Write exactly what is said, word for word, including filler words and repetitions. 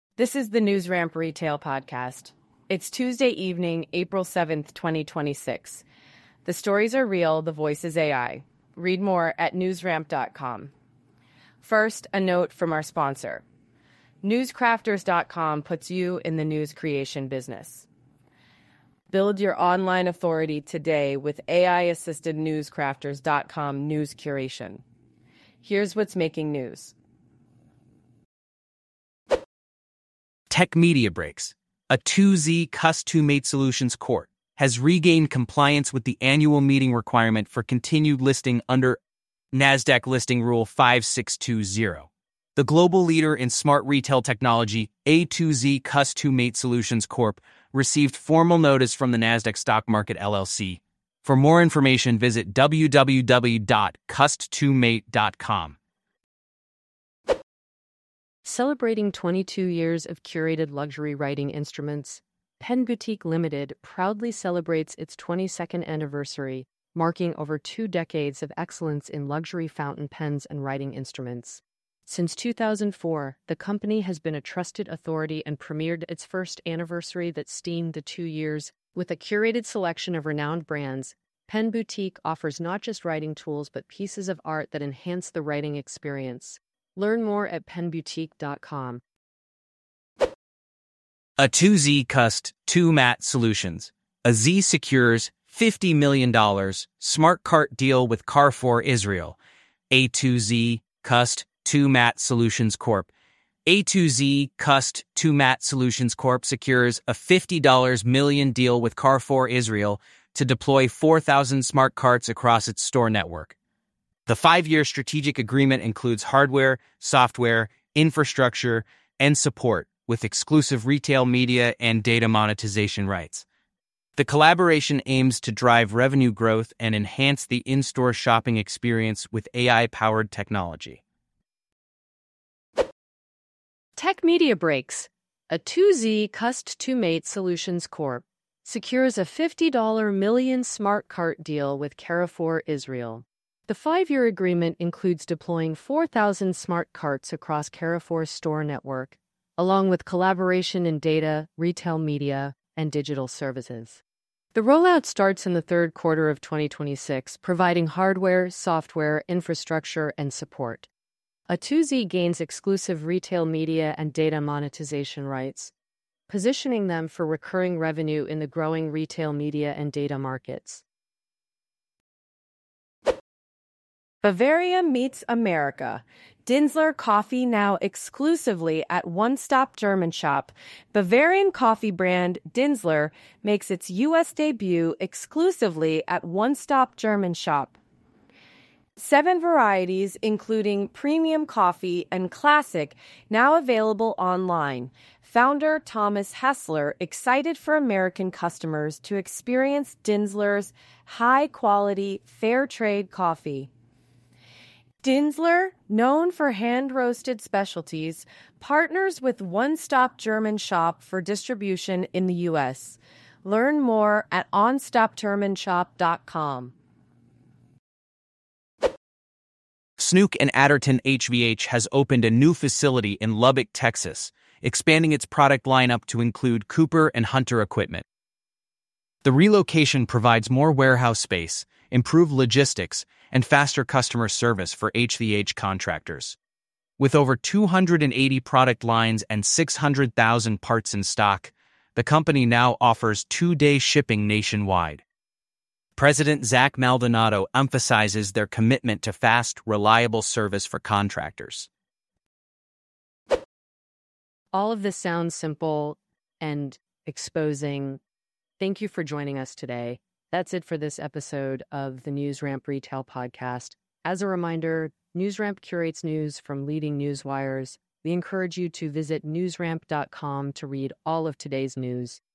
This is the NewsRamp Retail Podcast. It's Tuesday evening, April seventh, twenty twenty-six. The stories are real, the voice is A I. Read more at newsramp dot com. First, a note from our sponsor. newscrafters dot com puts you in the news creation business. Build your online authority today with A I-assisted newscrafters dot com news curation. Here's what's making news. Tech Media Breaks, a two Z Cust two Mate Solutions Corp, has regained compliance with the annual meeting requirement for continued listing under NASDAQ Listing Rule five six two zero. The global leader in smart retail technology, A two Z Cust two Mate Solutions Corp, received formal notice from the NASDAQ Stock Market L L C. For more information, visit w w w dot cust two mate dot com. Celebrating twenty-two years of curated luxury writing instruments, Pen Boutique Limited proudly celebrates its twenty-second anniversary, marking over two decades of excellence in luxury fountain pens and writing instruments. Since two thousand four, the company has been a trusted authority and premiered its first anniversary that steamed the two years. With a curated selection of renowned brands, Pen Boutique offers not just writing tools but pieces of art that enhance the writing experience. Learn more at pen boutique dot com. A two Z Cust two Mat Solutions. A Z secures fifty million dollars smart cart deal with Carrefour Israel. A two Z Cust two Mat Solutions Corp. A two Z Cust two Mat Solutions Corp secures a fifty million dollars deal with Carrefour Israel to deploy four thousand smart carts across its store network. The five-year strategic agreement includes hardware, software, infrastructure, and support, with exclusive retail media and data monetization rights. The collaboration aims to drive revenue growth and enhance the in-store shopping experience with A I-powered technology. Tech Media Breaks, a two Z Cust two Mate Solutions Corp, secures a fifty million smart cart deal with Carrefour Israel. The five-year agreement includes deploying four thousand smart carts across Carrefour's store network, along with collaboration in data, retail media, and digital services. The rollout starts in the third quarter of twenty twenty-six, providing hardware, software, infrastructure, and support. A two Z gains exclusive retail media and data monetization rights, positioning them for recurring revenue in the growing retail media and data markets. Bavaria meets America. Dinzler Coffee now exclusively at One Stop German Shop. Bavarian coffee brand Dinzler makes its U S debut exclusively at One Stop German Shop. Seven varieties, including premium coffee and classic, now available online. Founder Thomas Hessler excited for American customers to experience Dinzler's high-quality, fair trade coffee. Dinzler, known for hand-roasted specialties, partners with One Stop German Shop for distribution in the U S. Learn more at on stop german shop dot com. Snook and Adderton H V H has opened a new facility in Lubbock, Texas, expanding its product lineup to include Cooper and Hunter equipment. The relocation provides more warehouse space, improved logistics, and faster customer service for H V H contractors. With over two hundred eighty product lines and six hundred thousand parts in stock, the company now offers two-day shipping nationwide. President Zach Maldonado emphasizes their commitment to fast, reliable service for contractors. All of this sounds simple and exposing. Thank you for joining us today. That's it for this episode of the NewsRamp Retail Podcast. As a reminder, NewsRamp curates news from leading news wires. We encourage you to visit newsramp dot com to read all of today's news.